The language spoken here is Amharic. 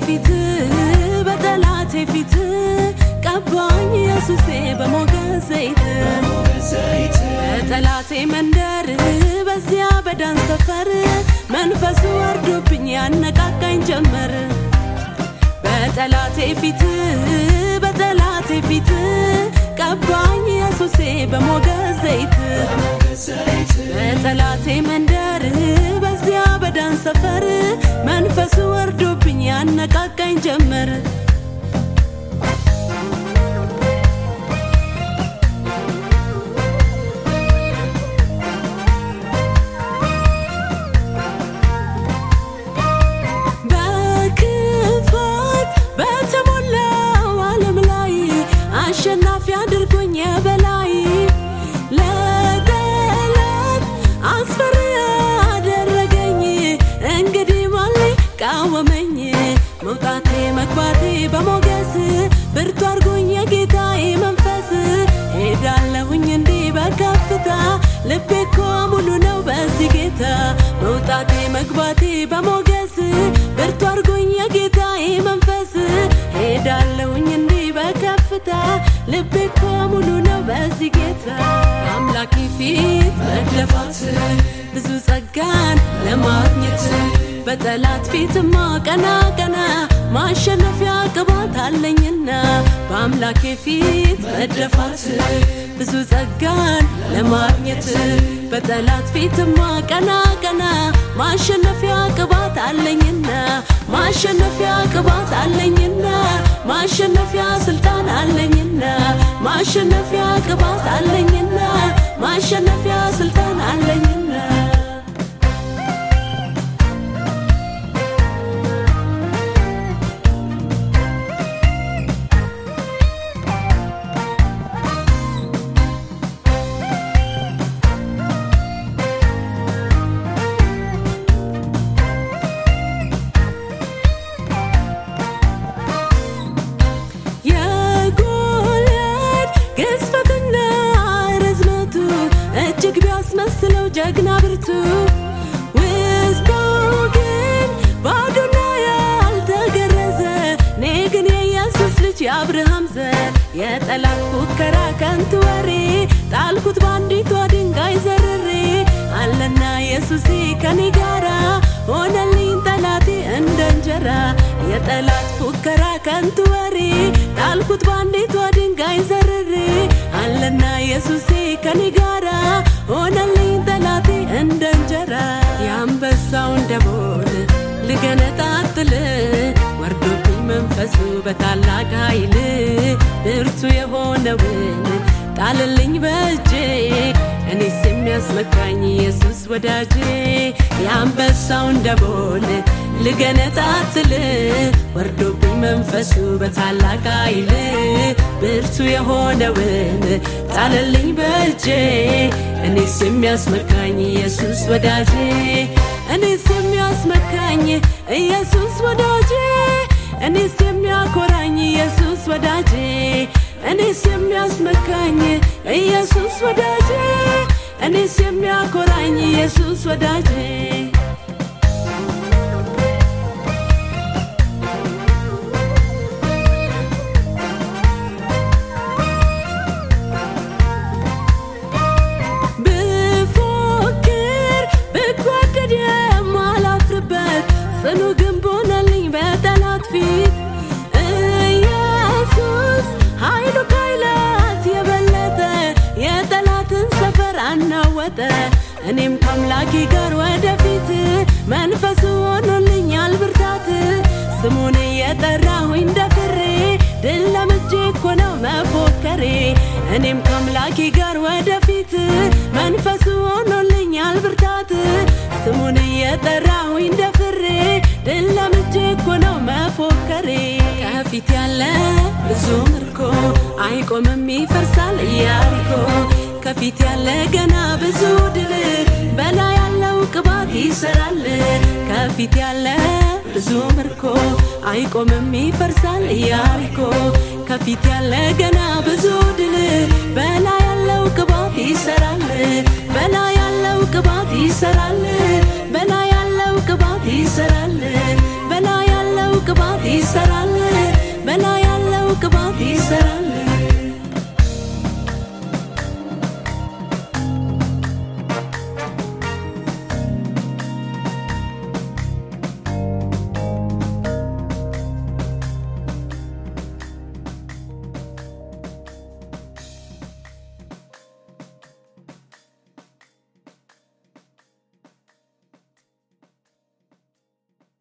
ፊት በጠላቴ ፊት ቀባኝ ኢየሱሴ በሞገስ ዘይት በጠላቴ መንደር በዚያ በዳን ሰፈር መንፈሱ ወርዶብኝ ያነቃቃኝ ጀመር በጠላቴ ፊት ቀባኝ ኢየሱሴ በሞገስ ዘይት በጠላቴ መንደር በዚያ በዳን ሰፈር መንፈሱ ወርዶብኝ ያነቃቃኝ ጀመር በክፋት በተሞላው ዓለም ላይ አሸናፊ አድርጎኝ የበላይ ለጠላት አስፈሪ አደረገኝ እንግዲህ ማን ቃወመኝ መውጣቴ መግባቴ በሞገስ ብርቱ አድርጎኝ የጌታዬ መንፈስ ሄዳለሁኝ እንዴ በከፍታ ልቤ እኮ ሙሉ ነው በዚህ ጌታ መውጣቴ መግባቴ በሞገስ ብርቱ አድርጎኝ የጌታዬ መንፈስ ሄዳለሁኝ እንዴ በከፍታ ልቤ እኮ ሙሉ ነው በዚህ ጌታ አምላኬ ፊት መድለፋት ብዙ ጸጋን ለማግኘት በጠላት ፊትማ ቀና ቀና ማሸነፊያ ቅባት አለኝና በአምላኬ ፊት መድለፋት ብዙ ጸጋን ለማግኘት በጠላት ፊትማ ቀና ቀና ማሸነፊያ ቅባት አለኝና ማሸነፊያ ቅባት አለኝና ማሸነፊያ ስልጣን አለኝና ማሸነፊያ ቅባት አለኝና ማሸነፊያ ስልጣን አለኝና እጅግ ቢያስመስለው ጀግና ብርቱ ውስጡ ግን ባዶና ያልተገረዘ እኔ ግን የኢየሱስ ልጅ የአብርሃም ዘር የጠላት ፉከራ ከንቱ ወሬ ጣልኩት ባንዲቷ ድንጋይ ዘርሬ አለና ኢየሱሴ ከኔ ጋራ ሆነልኝ ጠላቴ እንደ እንጀራ የጠላት ፉከራ ከንቱ ወሬ ጣልኩት ባንዲቷ ድንጋይ ዘርሬ አለና ኢየሱሴ ከኔ ጋራ ሆነልኝ ጠላቴ እንደ እንጀራ ያንበሳውን ደቦል ልገነጣጥል ወርዶብኝ መንፈሱ በታላቅ ኃይል ብርቱ የሆነውን ጣልልኝ በእጄ እኔስ የሚያስመካኝ ኢየሱስ ወዳጄ ያንበሳውን ደቦል ልገነጣጥል ወርዶብኝ መንፈሱ በታላቅ ኃይል ብርቱ የሆነውን ጣልልኝ በእጄ እኔስ የሚያስመካኝ ኢየሱስ ወዳጄ እኔስ የሚያስመካኝ ኢየሱስ ወዳጄ እኔስ የሚያኮራኝ ኢየሱስ ወዳጄ እኔስ የሚያስመካኝ ኢየሱስ ወዳጄ እኔስ የሚያኮራኝ ኢየሱስ ወዳጄ ጽኑ ግንብ ሆነልኝ በጠላት ፊት ኢየሱስ ኃይሉ ከኃይላት የበለጠ የጠላትን ሰፈር አናወጠ እኔም ከአምላኬ ጋር ወደፊት መንፈሱ ሆኖልኛል ብርታት ስሙን እየጠራሁኝ ደፍሬ ድል ለምጄ እኮ ነው መፎከሬ እኔም ከአምላኬ ጋር ወደፊት መንፈሱ ሆኖልኛል ብርታት ስሙን እየጠራሁኝ ደፍሬ ድል ለምጄ እኮ ነው መፎከሬ ከፊት ያለ ብዙ ምርኮ አይቆምም ይፈርሳል ኢያሪኮ ከፊት ያለ ገና ብዙ ድል በላይ ያለው ቅባት ይሰራል ከፊት ያለ ብዙ ምርኮ አይቆምም ይፈርሳል ኢያሪኮ ከፊት ያለ ገና ብዙ ድል በላይ ያለው ቅባት ይሰራል በላይ ያለው ቅባት ይሰራል በላይ ያለው ቅባት ይሰራል በላይ ያለው ቅባት ይሰራል በላ